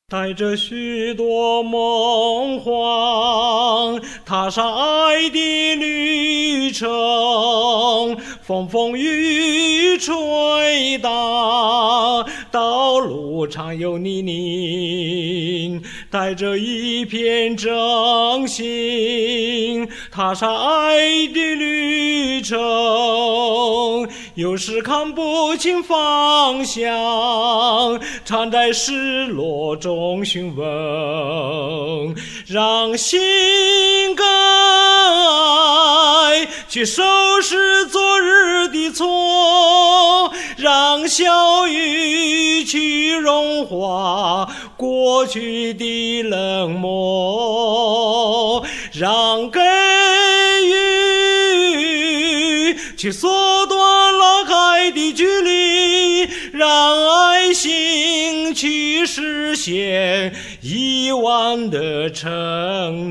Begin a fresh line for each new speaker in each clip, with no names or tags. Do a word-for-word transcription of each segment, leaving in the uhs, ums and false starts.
带着许多梦幻，踏上爱的旅程，风风雨雨吹打，道路常有泥泞。带着一片真心，踏上爱的旅程，有时看不清方向，常在失落中询问，让心更爱去收拾昨日的错，让笑语去融化过去的冷漠，让给予去缩短拉开的距离，让爱心去实现遗忘的承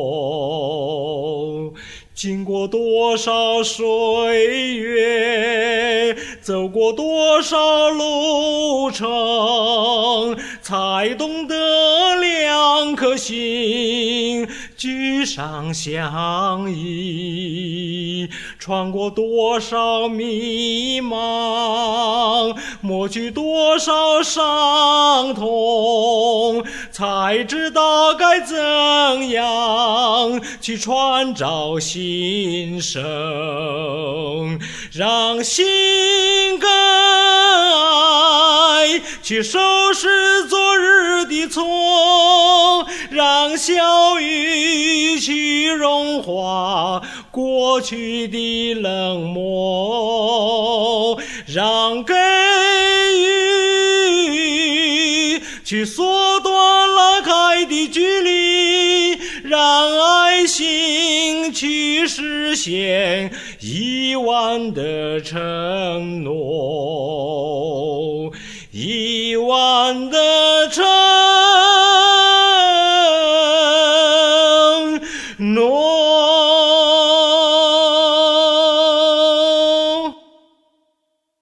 诺。经过多少岁月，走过多少路程，才懂得两颗心聚上相依。穿过多少迷茫，抹去多少伤痛，才知道该怎样去创造新生，让心更爱去收拾昨日的错，让笑语去融化过去的冷漠，让给予去缩短拉开的距离，让爱心去实现遗忘的承诺，遗忘的承诺。